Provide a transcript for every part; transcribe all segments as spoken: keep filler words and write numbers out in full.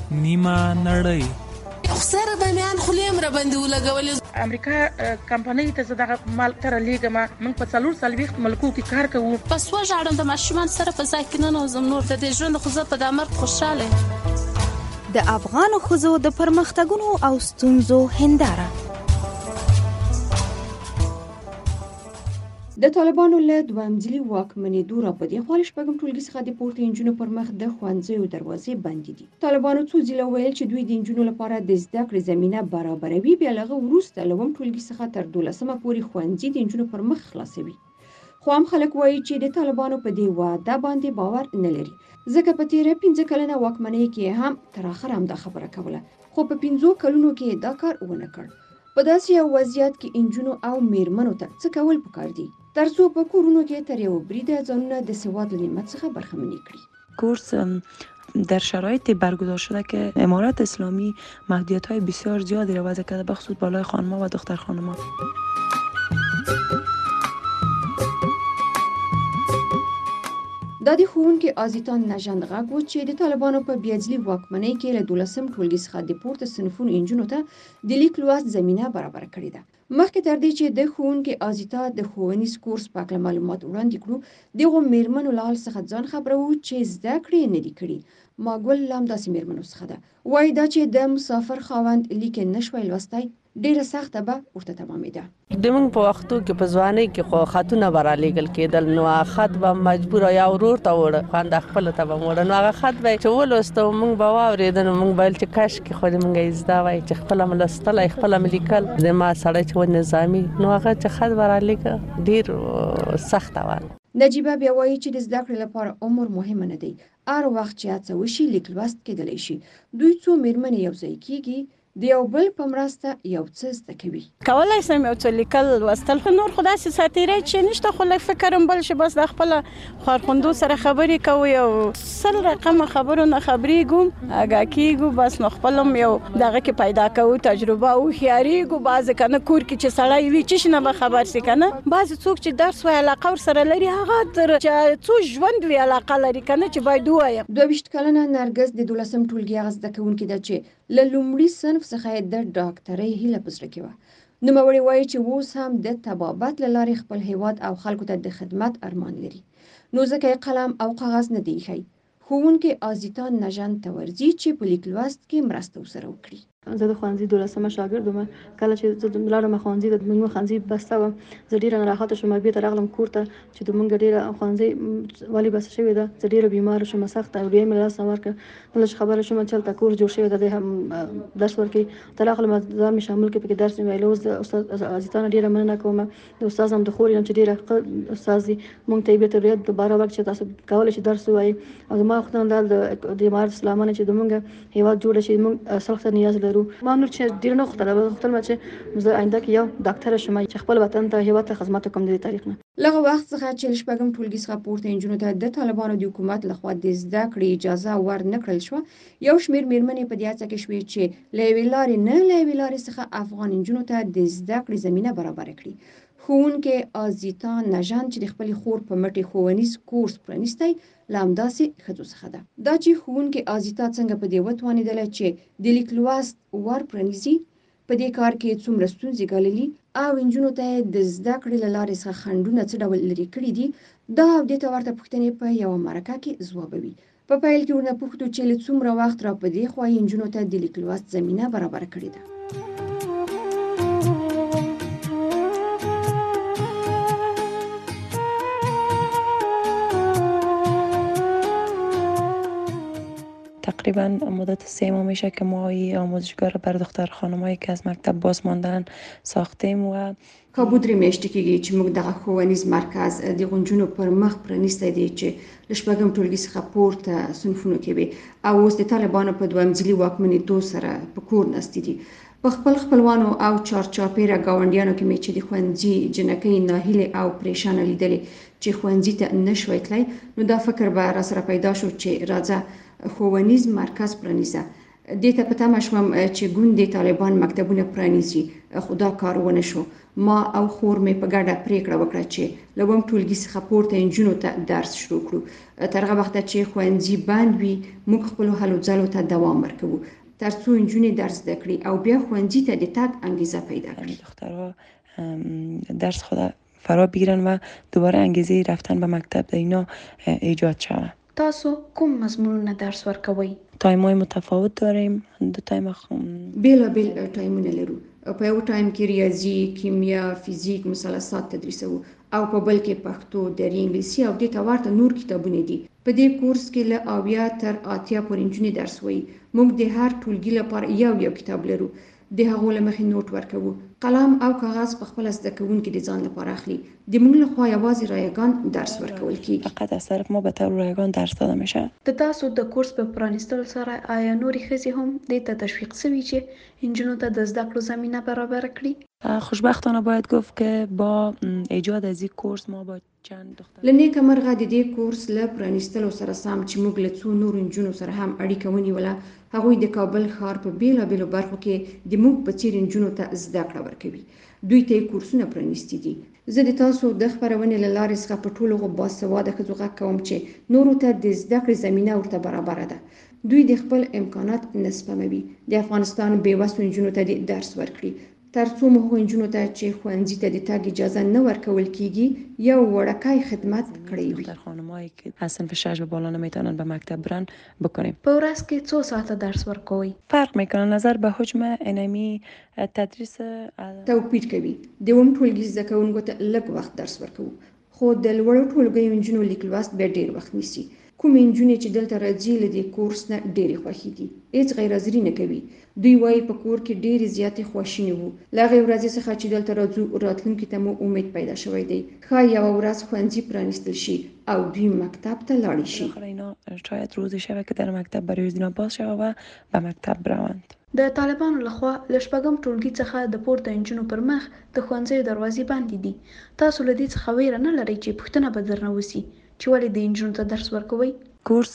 نیمه نړۍ. خسر به میان خلیم را باندې ولګولې. امریکا کمپنۍ ته زه دغه مال تر لېږم. موږ په څلور څلوېښت ملکو کې کار کوو. پس وژاړم د ماشومان سره په ځای کې ننوځم. نور د دې ژوند خو زه په دا مرګ خوشحاله یم. د افغانو ښځو د پرمختګونو او ستونزو هنداره. د طالبانو له دوامځلي واکمنېدو راپدې خوا له شپږم ټولګي څخه د پورته نجونو پر مخ د ښوونځیو دروازې بندې دي. طالبانو څو ځله ویل چې دوی د نجونو لپاره د زده کړې زمینه برابروي، بیا له هغه وروسته له اووم ټولګي څخه تر دولسمه پورې ښوونځي د نجونو پر مخ خلاصوي. خو هم خلک وایي چې د طالبانو په دې وعده باندې باور نه لري، ځکه په تیره پنځه کلنه واکمنۍ کې هم تر اخره همدا خبره کوله، خو په پنځو کلونو کې دا کار ونه کړ. په داسې یو وضعیت کې نجونو او میرمنو ته څه کول پکار دي ترڅو په کورونو کې تر یو بریده ځانونه د سواد له نعمت څخه برخمنې کړي؟ کورس در شرایط برگزار شده که امارت اسلامی محدودیت‌های بسیار زیادی را وضع کرده، بخصوص بالای خانم‌ها و دختر خانم‌ها. دا د ښوونکي آزیتان نژند غږ و چې د طالبانو په بیاځلي واکمنۍ کې له دولسم ټولګي څخه د پورته صنفونو نجونو ته د لیک لوست زمینه برابر کړې ده. مخکې تر دې چې د ښوونکي آزیتا د ښوونیز کورس په اړه معلومات وړاندې کړو، دغو میرمنو له حال څخه ځان خبرو چې زده کړې نه دي کړي. ماګل لام داسې میرمنو څخه ده، وایي دا چې د مسافر خاوند لیک نشوی لوستی ډیره سخته به ورته تمامېده. د موږ په وختو کې په ځوانۍ کې خو خطونه به رالیږل کېدل، نو هغه خط به مجبور یا ورور ته وړه خوانده خپله ته به م وړه، نو هغه خط به چې ولوسته موږ به واورېده، نو موږ به ویل چې کاشکې خو دې موږ یې زده وای چې خپله م لوستلی خپله م لیکل. د ما سړی چې و نظامي، نو هغه چې خط به رالیږه ډېر سخته وه. نجیبه بیا وایي چې د زده کړې لپاره عمر مهمه نه دی، هر وخت چې هڅه وشي لیک لوست کېدلی شي. دوی څو میرمنې یو ځای کېږي، د یو بل په مرسته یو څه زده کوي. کولای سم یو څه لیکل لوستل، خو نور خو داسې ساتیری چې نشته، خو لږ فکر هم بل شي، بس د خپله خارخوندو سره خبرې کوو، یو سل رقمه خبرو نه خبرېږو، اګه کېږو، بس نو خپل هم یو دغه کې پیدا کوو تجربه او هوښیارېږو. بعضې که نه کور کې چې سړی وي چې شي نه به خبر سي که نه، بعضې څوک چې درس وایي علاقه ورسره لري، هغه تر چې څو ژوند وي علاقه لري که نه چې باید ووایم. دوه ویشت کلنه نرګس د دولسم ټولګي هغه زده کوونکې ده چې له لومړي صنف څخه د ډاکټرۍ هیله په زړه کې وه. نوموړې وایي چې اوس هم د طبابت له لارې خپل هیواد او خلکو ته د خدمت ارمان لري، نو ځکه یې قلم او کاغذ نه دی ایښی. ښوونکي آزیتان نژند ته ورځي چې په لیک لوست کې مرسته ورسره وکړي. زه د ښوونځي دولسمه شاګرد وم. کله چې زه لاړم ښوونځي د موږ ښوونځي بسته وه، زه ډېره ناراحته شوم. بېرته راغلم کور ته چې د موږ ډېره ښوونځي ولې بسته شوې ده. زه ډېره بیماره شوم، سخته روحیه مې له لاسه ورکړه. کله چې خبره شوم چې هلته کورس جوړ شوی ده، دی هم درس ورکوي، ته راغلم ځان مې شامل کړې، پکې درس مې ویلی. اوس د استاد آزیتا نه ډېره مننه کوم، د استاد هم د خور یم چې ډېره ښه استاد دی. موږ ته یې بېرته بیا دوباره ورکړ چې تاسو کولی شئ درس ووایئ. او زما غوښتنه دا د امارت اسلامانه چې زموږ هېواد جوړه شي، موږ صلح ته نیاز لرو. ما نور چې ډېر نه غوښتله، غوښتل مې چې زه آینده کې یو ډاکټره شم چې خپل وطن ته هېواد ته خدمت وکړم د دې تاریخ نه. له هغه وخت څخه چې له شپږم ټولګي څخه پورته نجونو ته د طالبانو د حکومت لخوا د زده کړې اجازه ور نه کړل شوه، یو شمېر میرمنې په دې هڅه کې شوې چې له یوې لارې نه له یوې لارې څخه افغان نجونو ته د زده کړې زمینه برابره کړي. ښوونکې آزیتان نژند چې د خپلې خور په مټې ښوونیز کورس پرانیستی له همداسې ښځو څخه ده. دا چې ښوونکې آزیتا څنګه په دې وتوانېدله چې د لیک لوست ور پرانیزي، په دې کار کې څومره ستونزې ګاللي او نجونو ته د زده کړې له لارې څخه خنډونه څه ډول لرې کړي دي، دا او دې ته ورته پوښتنې په یوه مرکه کې ځوابوي. په پیل کې ورنه پوښتو چې له څومره وخت را په دې خوا یې نجونو ته د لیک لوست زمینه برابره کړې ده. تقریبا مدت سه ماه میشه که ما این آموزشگاه را بر دختر خانمایی که از مکتب باز ماندن ساختیم و کابو درې میاشتې کېږي چې موږ دغه ښوونیز مرکز د غنجونو پر مخ پرانیستی دی چې له شپږم ټولګي څخه پورته صنفونو کې وي او اوس د طالبانو په دوامځلي واکمنېدو سره په کور نستي دي. په خپل خپلوانو او چارچاپېره ګاونډیانو کې مې چې د ښوونځي جنکۍ ناهیلې او پریشانه لیدلې چې ښوونځي ته نه شوی تللی، نو دا فکر به را سره پیدا شو چې راځه ښوونیز مرکز پرانیزه. دې ته په تمه شوم چې ګوندې طالبان مکتبونه پرانیزي، خو دا کار ونه شو. ما او خور مې په ګډه پریکړه وکړه چې له اووم ټولګي څخه پورته نجونو ته درس شروع کړو. تر هغه وخته چې ښوونځي بند وي موږ خپلو هلو ځلو ته دوام ورکوو ترڅو نجونې درس زده کړي او بیا ښوونځي ته د تګ انګیزه پیدا کړي. دخترها درس خود فرا بگیرن و دوباره انگیزه رفتن به مکتب در اینا ایجاد شود. تاسو کوم مضمونونه درس ورکوئ؟ تایم‌های متفاوت داریم. دو تایم خم بیلا بیل تایمونه لرو. په یو تایم کې ریاضي، کیمیا، فیزیک، مثلثات تدریسو او په بل کې پښتو، دري، انګلیسي او دې ته ورته نور کتابونه دي. په دې کورس کې له اویا تر اتیا پورې نجونې درس وایي. موږ د هر ټولګي لپاره یو یو کتاب لرو. د هغو له مخې نوټ ورکوو. قلم او کاغذ په خپل زده کوونکي د ځان لپاره اخلي. د موږ لخوا یوازې رایگان درس ورکول کیږي. فقط از طرف ما به طور رایگان درس داده میشه. د تاسو د کورس په پرانیستلو سره آیا نورې ښځې هم دې ته تشویق شوي چې انجونو ته د زده کړو زمینه برابر کړي؟ خوشبختانه باید گفت که با ایجاد از این کورس ما با چند دختر له نیکه مرغه د دې کورس له پرانیستلو سره سم چې موږ له څو نورو نجونو سره هم اړیکه ونیوله. هغوی د کابل ښار په بیلابیلو برخو کې د موږ په څیر نجونو ته زده کړه ورکوي. دوی ته کورسونه پرانیستي دي. زه د تاسو د خپرونې له لارې څخه په ټولو باسواده ښځو غږ کوم چې نورو ته د زده کړې زمینه ورته برابره ده. دوی د خپل امکانات نه سپموي. د افغانستان بېوسو نجونو ته د درس ورکړي. ترڅو مو هغو نجونو ته چې ښوونځي ته د تګ اجازه نه ورکول کیږي یو وړوکی خدمت کړی وي. دختر خانمایی که از صنف شش به بالا نمیتونن به مکتب برن بکنیم. په ورځ کې څو ساعته درس ورکوئ؟ فرق میکنه نظر به حجم انمی تدریس توپیر کوي. د اووم ټولګي زده کوونکو ته لږ وخت درس ورکوو خو د لوړو ټولګیو نجونو لیک لوست بیا ډیر وخت نیسي. کومې نجونې چې دلته راځي له دې کورس نه ډېرې خوښې دي. هېڅ غیر حاضري نه کوي. دوی وایي په کور کې ډېرې زیاتې خواشینې وو. له هغې ورځې څخه چې دلته راځو راتلونکي ته مو امید پیدا شوی دی. ښایي یوه ورځ ښوونځي پرانیستل شي او دوی مکتب ته لاړې شي. اینا شاید روزی شود که در مکتب برای اینا باز شود و به مکتب بروند. د طالبانو لخوا له شپږم ټولګي څخه د پورته نجونو پر مخ د ښوونځیو دروازې بندې دي. تاسو له دې څخه ویره نه لرئ چې پوښتنه به درنه وسي چې ولې د نجونو ته درس ورکوئ؟ کورس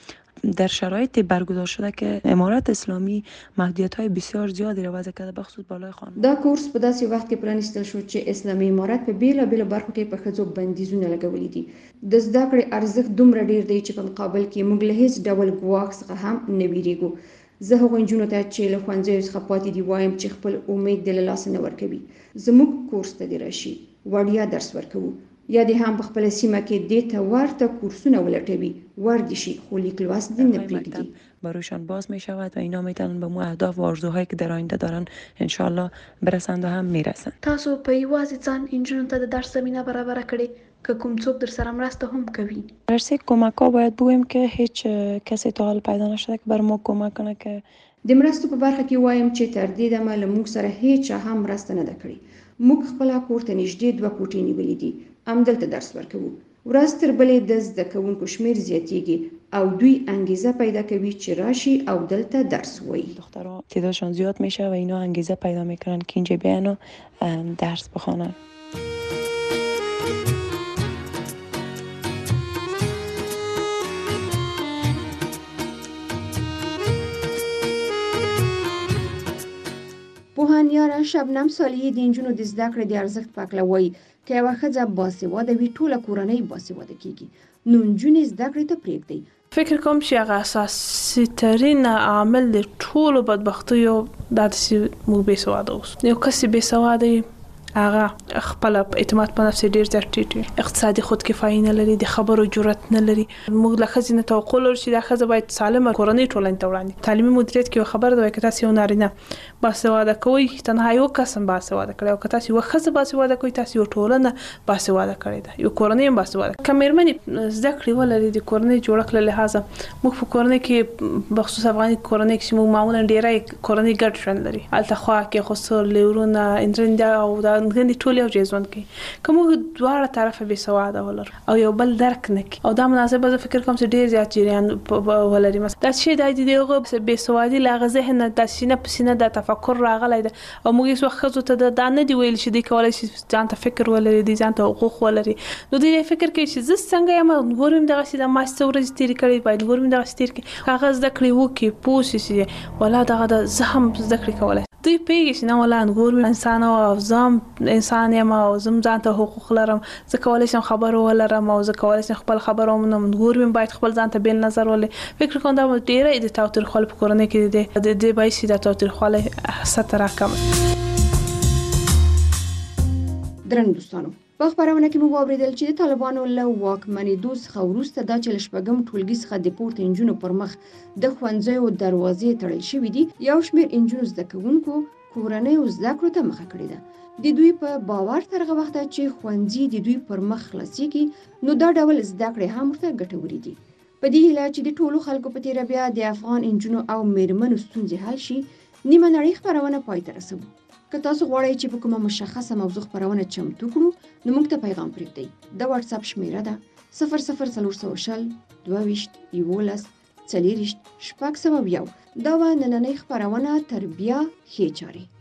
در شرایط برگزار شده که امارت اسلامی محدودیت‌های بسیار زیادی را وضع کرده بخصوص بالای خانم. دا کورس په داسې وخت کې پرانیستل شو چې اسلامي امارت په بیلابیلو برخو کې په ښځو بندیزونه لګولي دي. د زده کړې ارزښت دومره ډیر دی چې په مقابل کې موږ له هیڅ ډول ګواښ څخه هم نه ویریږو. زه هغو نجونو ته چې له ښوونځیو څخه پاتې دي وایم چې خپل امید دې له لاسه نه ورکوي. زموږ کورس ته دې راشي، وړیا درس ورکوو. یا دې هم په خپله سیمه کې دې ته ورته کورسونه ولټوي، ور دې شي خو لیک لوست دې نه پرېږدي. برایشان باز می شود و اینا میتونن به مو اهداف و آرزوهایی که در آینده دارن انشالله برسند و هم میرسند. تاسو په یوازې ځان نجونو ته د درس زمینه برابره کړې که کوم څوک در سره مرسته هم کوي؟ درسه کمک ها باید بگویم که هیچ کسی تا حال پیدا نشده که بر ما کمک کنه. که د مرستو په برخه کې وایم چې تر دې دمه له موږ سره هیچ هم مرسته نه ده کړې. موږ خپله کور ته نږدې دوه کوټې نیولې دي، همدلته درس ورکوو. ورځ تر بلې د زده کوونکو شمیر زیاتیږي او دوی انگیزه پیدا کوي چې راشي او دلته درس وایي. دخترها تعدادشان زیاد میشه و اینا انگیزه پیدا میکنن که اینجا بیان و درس بخوانن. پوهانیاره شبنم صالحي د نجونو د زده کړې د ارزښت په هکله وایي که یوه ښځه باسواده وي ټوله کورنۍ باسواده کیږي، نو نجونې زده کړې ته پرېږدئ. فکر کوم چې هغه اساسي ترین عامل د ټولو بدبختیو دا چې موږ بېسواده اوسو. یو کس چې بېسواده وي هغه خپل اعتماد په نفس ډیر زیات ټیټ وي، اقتصادي خودکفایي نه لري، د خبرو جرأت نه لري. موږ له ښځې نه توقع لرو چې دا ښځه باید سالمه کورنۍ ټولنې ته وړاندې. تعلیمي مدیریت کې یو خبره ده که تاسو یو نارینه باسواده کوئ تنها یو کس هم باسواده کړی، او که تاسو یوه ښځه باسواده کوئ تاسو یو ټولنه باسواده کړې ده، یو کورنۍ هم باسواده. که مېرمنې زده کړې ولري د کورنۍ جوړښت له لحاظه، موږ په کورنۍ کې بخصوص افغاني کورنۍ کې چې موږ معمولا ډېری کورنۍ ګډ ژوند لري، هلته خواښې خوسر لورونه اندرنده او دا اندرنده ټول یو ځای ژوند کوي. که موږ دواړه طرفه بېسواده ولرو او یو بل درک نه کړي او دا مناسبه زه فکر کوم چې ډېر زیات جریان ولري. مثلا دا شی دا د هغه بېسوادي له هغه ذهن نه دا سینه په سینه دا تفکر راغلی ده او موږ هېڅ وخت ښځو ته دا نه دي ویل چې دوی کولی شي ځان ته فکر ولري، دوی ځان ته حقوق ولري. نو دوی فکر کوي چې زه څنګه یم نور هم دغسې دا ما څه ورځې تېرې کړې باید نور هم دغسې تېر کړي. هغه زده کړې وکړي پوه شي چې ولا دغه ده زه هم زده کړې کولی. دوی پیږي چې نه ولا انګور انسان او زم انسان یم او زم ځان ته حقوق لرم، زه کولی شم خبرو ولرم او زه کولی شم خپل خبرو ومنم. انګور مې باید خپل ځان ته بیل نظر ولري. فکر کوم دا ډېره د تاوتریخوالي په کورنۍ کې دی، د دې باعث د تاوتریخوالي سطح راکمه. درنو دوستانو، په خبرونه کې مو واوریدل چې د طالبانو له واکمنېدو څخه وروسته دا چې له شپږم ټولګي څخه د پورته نجونو پر مخ د ښوونځیو دروازې تړل شوې دي. یو شمېر نجونو زده کوونکو کورنیو زده کړو ته مخه کړې ده. د دوی په باور تر هغه وخته چې ښوونځي د دوی پر مخ خلاصېږي، نو دا ډول زده کړې هم ورته ګټورې دي. په دې هیله چې د ټولو خلکو په تیره بیا د افغان نجونو او میرمنو ستونزې حل شي، نیمه نړۍ خپرونه پای ته رسوو. که تاسو غواړئ چې په کومه مشخصه موضوع خپرونه چمتو کړو، نو موږ ته پیغام پرېږدئ. د واتس اپ شمیره ده صفر صفر څلور سوه شل دوه ویشت یولس څلېرویشت شپږ سوه یو. دا وه نننۍ خپرونه تر بیا ښې چارې.